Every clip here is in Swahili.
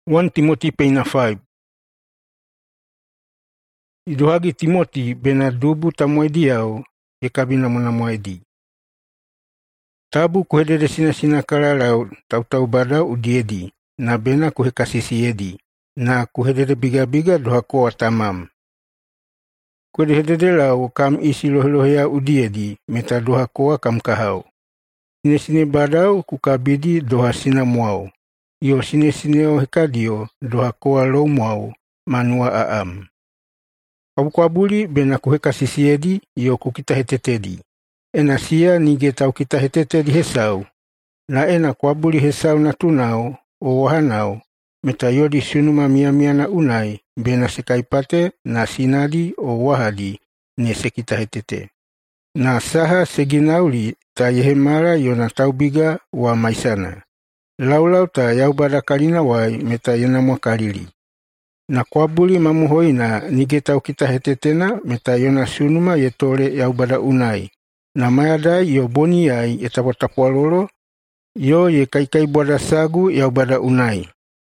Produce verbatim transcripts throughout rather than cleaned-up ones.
First Timothy pena five. Idohagi Timothy bena dubu tamoedi au e kabina mona moedi. Tabu kuhedede sina sina kalalau tau tau bada udiedi na bena kuhe kasisiedi na kuhedede biga biga dohako tamam. Kuhedede lau kam isi lohelohea udiedi meta dohako kam kahau. Sine sine badau kukabidi doha sina muau. Yo sine sineo hekadio dohako lo muau manua aam. Kabukwabuli bena kuhe kasisiedi yo kukita hetetedi. Ena sia nige tau kita hetetedi hesau. Na ena kwabuli hesau na tunao o wahanao meta yodi sunuma mia mia na unai bena sekaipate na sinadi o wahadi ne sekita hetete. Na saha seginauli ta yehemara yona taubiga wa maisana. Laulau ta yaubada kalina wai meta yena mwakalili. Na kwabuli mamuhoina nige tau kita hetetena meta yona sunuma yetole yaubada unai. Na mayadai yo boni ai etapatapualolo yo ye kaikai bwada sagu yaubada unai.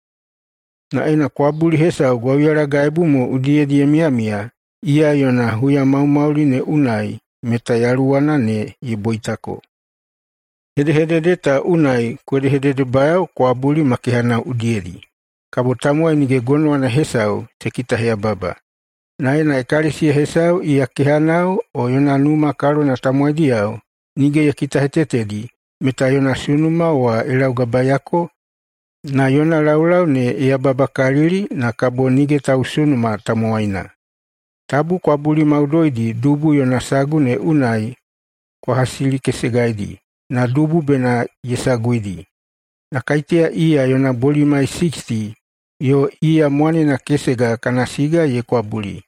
Na ena kwabuli hesa gwawiyara gaibu mo udie die mia mia ia yona huya mau mauli ne unai meta yaruwana ne yeboitako. Hede hede deta unai kwede hede de bayau kwabuli makihana udiedi. Kabotamwa nige gono na hesau sekita hea baba. Na ena ekarisia hesau ia kihanau o yona numa karo na tamwedi au nige ya kita hetetedi meta yona sunuma wa elau gabayako na yona laulau ne ia baba kalili na kabo nige tau sunuma tamuaina. Tabu kwa buli maudoidi dubu yona sagu ne unai kwa hasili kesegaidi na dubu bena yesaguidi. Na kaitea ia yona boli mai sixty yo ia mwane na kesega kanasiga ye kwa buli.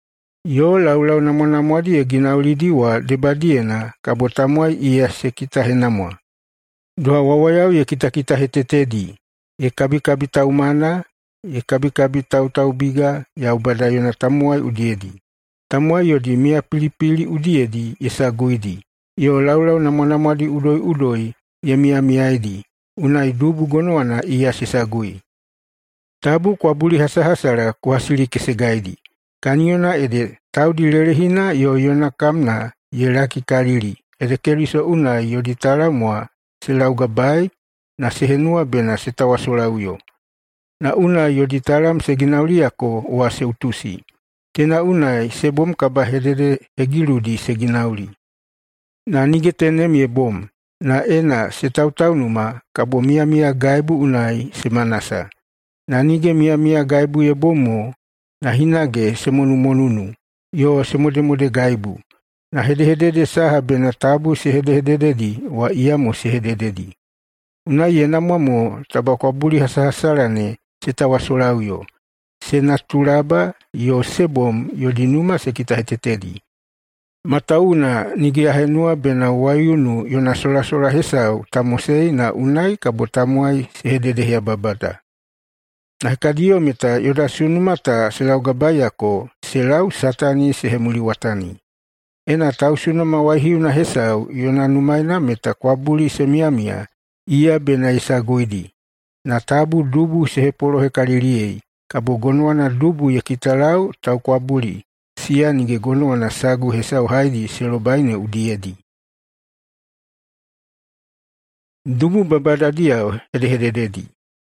Yo laulau na mwana mwadi e ginaulidiwa debadiena kabotamwai ia sekita henamwa. Doha wawayau ye kita kita hetetedi. E kabi kabi tau mana, e kabi kabi tau tau biga ya ubadayo na tamuai udiedi. Tamuai yo di mia pilipili udiedi yesaguidi. Yo laulau na mwana mwadi udoi udoi ye mia miaidi. Unai dubu gonoana ia sesagui. Tabu kwa buli hasa hasara kuhasili kesegaidi. Kaniona ede tau dilelehina yo yona kamna ye laki kalili. Ede keriso una yo ditalamwa selau gabai na sehenua bena setawasolauyo. Na una yo ditalam seginauliako wa seutusi. Tena unai sebom kabahedede hegiludi seginauli. Na nigetenem ye bom. Na ena setautau numa kabo mia mia gaibu unai semanasa. Na nige mia mia gaibu ye bomo na hinage semonu monunu, yo semode mode gaibu. Na hede hede de saha bena tabu se hede hede dedi wa iamo se hede dedi. Una yena mwamo tabakwabuli hasa hasarane setawasolauyo. Se naturaba yo sebom yo dinuma se kita hetetedi. Matauna nige ahenua bena wayunu yo na sola sola hesau tamosei na unai kabotamuai se hede de hea babata. Na hekadio meta yoda sunumata selau gabayako selau satani sehemuli watani. Ena tau sunuma wahiu na hesau yona numaina meta kwabuli semiamia ia bena isagoidi. Na tabu dubu sehepolo hekaliliei kabogonoa na dubu ya kitalau tau kwabuli sia nige gonoa na sagu hesau haidi selobaine udiedi. Dubu babadadiao hedehededi.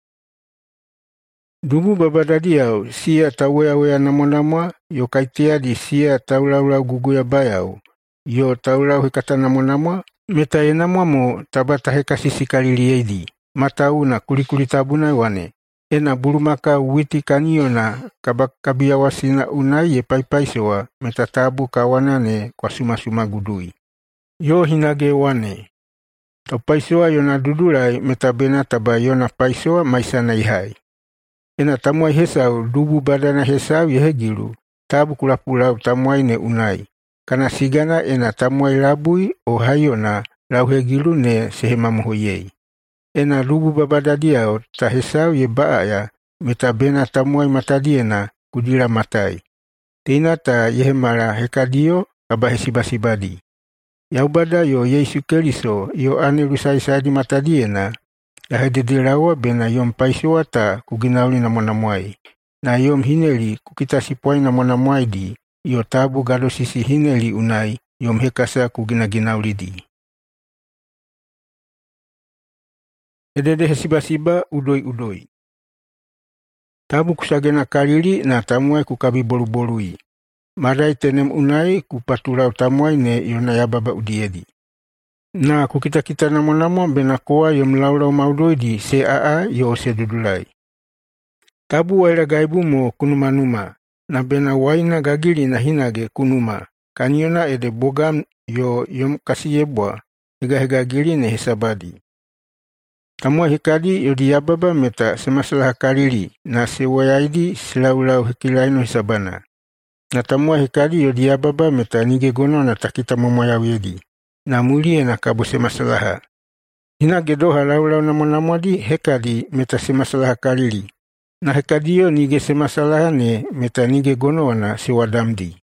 Dubu babadadiau sia tawea wea namonamwa yo kaitea di sia taulaulau guguya bayau yo taulau hekata namonamwa meta enamwa mo tabata hekasisi kaliliedi matau na kulikuli tabuna wane ena burumaka witi kaniona kabakabia wasina unai ye paipaisewa meta tabu kawanane kwa suma suma gudui yo hinage wane tau paisewa yona dudulai meta bena taba yona paisewa maisana ihai. Ena tamuai hesau dubu badana hesau yehegilu tabu kulapulau tamuai ne unai. Kana sigana ena tamuai labui o hayona lau hegilu ne sehemamuhoyei. Ena dubu babadadiao ta hesau ye baaya meta bena tamuai matadiena kudila matai. Tina ta yehemara hekadio kabahesibasibadi. Yaubada yo Yesu Keriso yo ane rusai sadi matadiena Yahededelawa bena yom paisiwata kuginauli na mwanamwai. Na yom hineli kukitasipuai na mwanamwaidi, iyo tabu gado sisi hineli unai yom hekasa kuginaginaulidi. Edede hesiba-siba udoi-udoi. Tabu kusagena kalili na tamuai kukabi bolu-bolui. Madai tenem unai kupaturau tamuai ne yona yababa udiedi. Na kukita-kita namo-namo bena koa yom laulau maudoidi se aa yo se dudulai. Tabu waila gaibu mo kunumanuma. Na bena waina gagili na hinage kunuma. Kaniona ede bogam yo yom kasiyebwa hega-hega gili ne hesabadi. Tamua hikadi yodi yababa meta semasalah kalili na sewayaidi silau-lau hikilaino hisabana. Na tamua hikadi yodi yababa meta nige gono na takita momoyawedi. Na mulie na kabo semasalaha. Hina gedoha lau-lau namo-namodi hekadi meta semasalah kalili. Na hekadiyo nige semasalaha ne meta nige gono na sewadamdi.